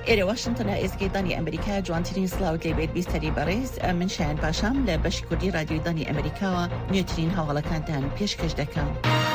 إلى واشنطن إزگەی دانی ئەمریکا جوانترین سڵاو لێبێت بیستەری بەڕێز من شایان پاشام لە بەشی کوردی رادیۆی دانی ئەمریکاوە نوێترین هەواڵەکانتان پێشکەش دەکەم.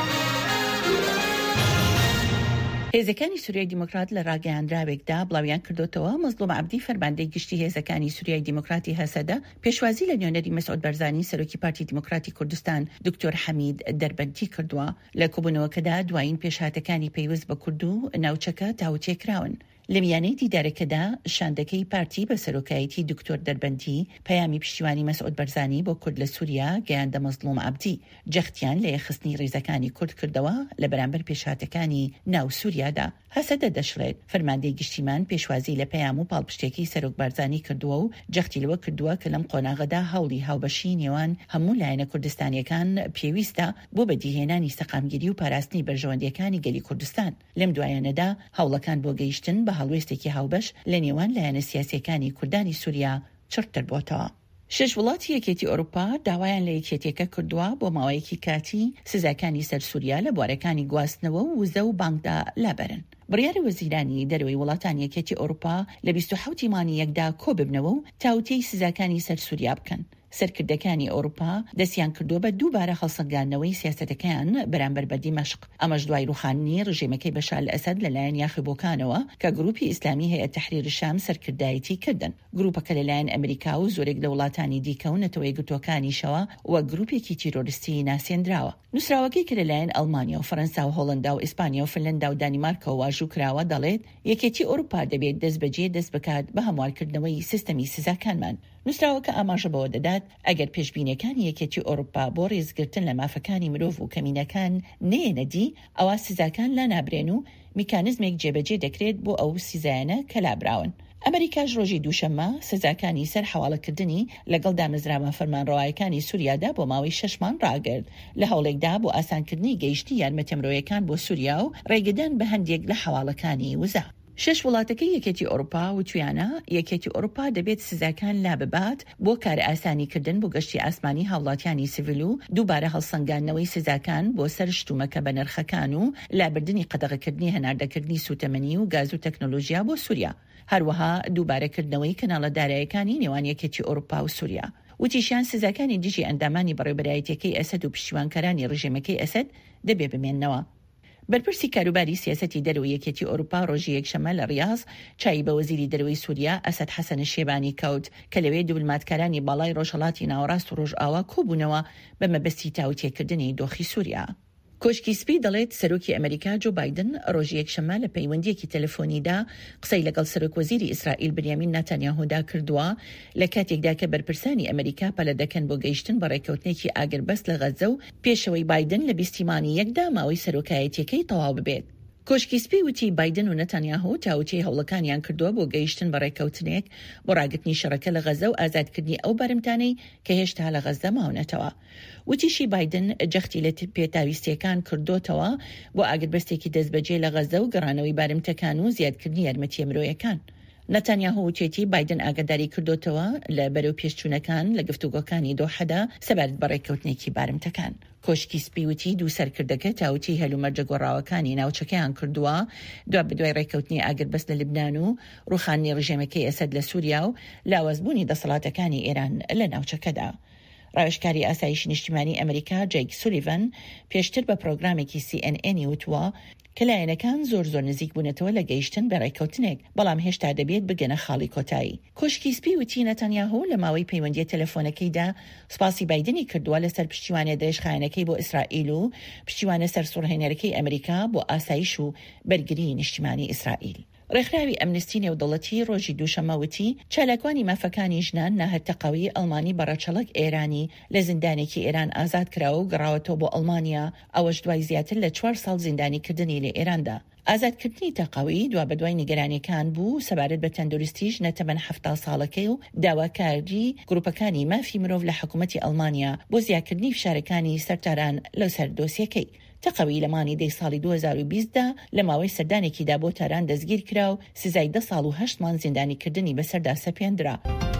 هێزەکانی سووریای دیموکرات لە ڕاگەیاندراوێکدا بڵاویان کردوتەوە مەزلوم عەبدی فەرماندەی گشتی هێزەکانی سووریای دیموکراتی هەسەدە پێشوازی لە نوێنەری مەسعود بەرزانی سەرۆکی پارتی دیموکراتی کوردستان دکتۆر حەمید دەربەندی کردووە لە کۆبوونەوەکەدا دوایین پێشهاتەکانی پەیوەست بە کورد و ناوچەکە تاوتێکراون. لە میانەی دیدارەکەدا شاندەکەی پارتی بە سەرۆکایەتی دکتۆر دەربەندی پەیامی پشتیوانی مەسعود بەرزانی بۆ کورد لە سووریا گەیاندە مەزلوم عەبدی جەختیان لە یەخستنی ڕێزەکانی کورد کردەوە لە بەرامبەر پێشهاتەکانی ناو سووریادا. هەسەدە دەشڵێت فەرماندەی گشتیمان پێشوازی لە پەیام و پاڵپشتێکی سەرۆک بەرزانی کردووە و جەختی لەوە کردووە کە لەم قۆناغەدا هەوڵی هاوبەشی نێوان هەموو لایەنە کوردستانیەکان پێویستە بۆ بەدیهێنانی سەقامگیری و پاراستنی بەرژەوەندیەکانی گەلی کوردستان. لەم دوایانەدا هەوڵەکان بۆ گەیشتن بە هەڵوێستێکی هاوبەش لە نێوان لایەنە سیاسیەکانی کوردانی سووریا چرتر بۆتەوە. 6 وڵاتی یەکێتی ئەوروپا داوایان لە یەکێتیەکە کردووە بۆ ماوەیەکی کاتی سزاکانی سەر سووریا لە بوارەکانی گواستنەوە و وزە و بانکدا لابەرن. بڕیاری وەزیرانی دەرەوەی وڵاتانی یەکێتی ئەوروپا لە 27 مانگی یەکدا کۆ ببنەوە و تاوتەی سزاکانی سەر سووریا بکەن. سەرکردەکانی ئەوروپا دەستیان کردووە بە دووبارە هەڵسەنگاندنەوەی سیاسەتەکەیان بەرامبەر بە دیمەشق. ئەمەش دوای ڕوخاندنی ڕژێمەکەی بەشار ئەسەد لەلایەن یاخیبۆکانەوە کە گروپی ئیسلامی هەیە تەحریر شام سەرکردایەتی کردن. گروپەکە لەلایەن ئەمریکا و زۆرێک لە وڵاتانی دیکە و نەتەوەی گرتوەکانیشەوە و گروپێکی تیرۆریستی ناسێنراوە. نووسراوەکەی کە لەلایەن ئەڵمانیا و فەرەنسا و هۆڵندا و ئیسپانیا و فنلەندا و دانیمارکەوە واژوو کراوە دەڵێت یەکێتی ئەوروپا دەبێت دەست بەجێ دەست بکات بە هەموارکردنەوەی سیستەمی سزاکانمان. نووسراوەکە ئاماژە بەوە دەدات ئەگەر پێشبینیەکانی یەکێتی ئەوروپا بۆ ڕێزگرتن لە مافەکانی مرۆڤ و کەمینەکان نێنەدی ئەوە سزاکان لا نابرێن و میکانیزمێک جێبەجێ دەکرێت بۆ ئەو سزایانە کە لابراون. ئەمریکاش ڕۆژی دووشەممە سزاکانی سەر حواڵەکردنی لەگەڵ دامەزراوە فەرمانڕەوایەکانی سووریادا بۆ ماوەی 6 مانگ ڕاگرت لە هەوڵێکدا بۆ ئاسانکردنی گەیشتی یارمەتیمرۆیەکان بۆ سووریا و ڕێگەدان بە هەندێک لە حواڵەکانی وزە. 6 وڵاتەکەی یەکێتی ئەوروپا و تویانە یەکێتی ئەوروپا دەبێت سزاکان لا ببات بۆ کارە ئاسانیکردن بۆ گەشتی ئاسمانی هاوڵاتیانی سیڤیل و دووبارە هەڵسەنگاندنەوەی سزاکان بۆ سەر شتومەکە بە نرخەکان و لابردنی قەدەغەکردنی هەناردەکردنی سوتەمەنی و گاز و تەکنۆلۆژیا بۆ سووریا. هەروەها دووبارەکردنەوەی کەناڵە داراییەکانی نێوان یەکێتی ئەوروپا و سووریا. وتیشیان سزاکانی دژی ئەندامانی بەڕێوەبەرایەتیەکەی ئەسەد و پشتیوانکەرانی ڕژێمەکەی ئەسەد دەبێ بمێننەوە. بەرپرسی کاروباری سیاسەتی دەرەوەی یەکێتی ئەوروپا ڕۆژی یەکشەممە لە ڕیاض چای بە وەزیری دەرەوەی سووریا ئەسەد حەسەن شێبانی کەوت کە لەوێ دیپلۆماتکارانی باڵای ڕۆژهەڵاتی ناوەڕاست و ڕۆژئاوا کۆبوونەوە بە مەبەستی تاوتێکردنی دۆخی سووریا. کۆشکی سپی دەڵێت سەرۆکی ئەمریکا جو بایدن ڕۆژی یەکشەممە لە پەیوەندیەکی تەلەفۆنیدا قسەی لەگەڵ سەرۆک وەزیری ئیسرائیل بنیامین نەتانیاهودا کردووە لە کاتێکدا کە بەرپرسانی ئەمریکا پەلە دەکەن بۆ گەیشتن بە ڕێکەوتنێکی ئاگربەست لە غەزە و پێشەوەی بایدن لە 20 مانگی یەکدا ماوەی سەرۆکایەتیەکەی تەواو ببێت. کۆشکی سپی وتی بایدن و نەتانیاهو تاوتی هەوڵەکانیان کردووە بۆ گەیشتن بە ڕێکەوتنێک بۆ ڕاگرتنی شەڕەکە لە غەزە و ئازادکردنی ئەو بارمتانەی کە هێشتا لە غەزە ماونەتەوە. وتیشی بایدن جەختی لە پێتاویستیەکان کردوتەوە بۆ ئاگربەستێکی دەستبەجێ لە غەزە و گەڕانەوەی بارمتەکان و زیادکردنی یارمەتیە مرۆیەکان. نەتانیاهو وتێتی بایدن ئاگاداری کردوتەوە لە بەرەو پێشچوونەکان لە گفتوگۆکانی دۆحەدا سەبارەت بە ڕێکەوتنێکی بارمتەکان. کۆشکی سپی وتی دوو سەرکردەکە تاوتی هەلومەرجە گۆڕاوەکانی ناوچەکەیان کردووە دوا بەدوای ڕێکەوتنی ئاگربەست لە لیبنان و ڕوخاندنی ڕژێمەکەی ئەسەد لە سووریا و لاوەزبوونی دەسەڵاتەکانی ئێران لە ناوچەکەدا. ڕاوێژکاری ئاسایشی نیشتیمانی ئەمریکا جەیک سولیڤەن پێشتر بە پرۆگرامێکی CNN وتووە کە لایەنەکان زۆر نزیک بوونەتەوە لە گەیشتن بە ڕێکەوتنێک بەڵام هێشتا دەبێت بگەنە خاڵی کۆتایی. کۆشکی سپی وتی نەتانیاهو لە ماوەی پەیوەندیە تەلەفۆنەکەیدا سپاسی بایدنی کردووە لەسەر پشتیوانە دەرێژخایەنەکەی بۆ ئیسرائیل و پشتیوانە سەرسوڕهێنەرەکەی ئەمریکا بۆ ئاسایش و بەرگری نیشتیمانی ئیسرائیل. ڕێکخراوی ئەمنستی نێودەوڵەتی ڕۆژی دووشەممە وتی چالاکوانی مافەکانی ژنان ناهەتەقەوی ئەڵمانی بەڕەچەڵک ئێرانی لە زیندانێکی ئێران ئازاد کراوە و گەڕاوەتەوە بۆ ئەڵمانیا ئەوەش دوای زیاتر لە 4 ساڵ زیندانیکردنی لە ئێراندا. ئازادکردنی تەقەوی دوا بەدوای نیگەرانیەکان بوو سەبارەت بە تەندروستیش نەتەمەن 70 ساڵەکەی و داواکاری گروپەکانی مافی مرۆڤ لە حکوومەتی ئەڵمانیا بۆ زیادکردنی فشارەکانی سەرتاران لەسەر دۆسیەکەی. تەقەوی لە مانی دەی ساڵی 2020دا لە ماوەی سەردانێکیدا بۆ تاران دەستگیر کرا و سزای 10 ساڵ و 8 مانگ زیندانیکردنی بەسەردا سەپێندرا.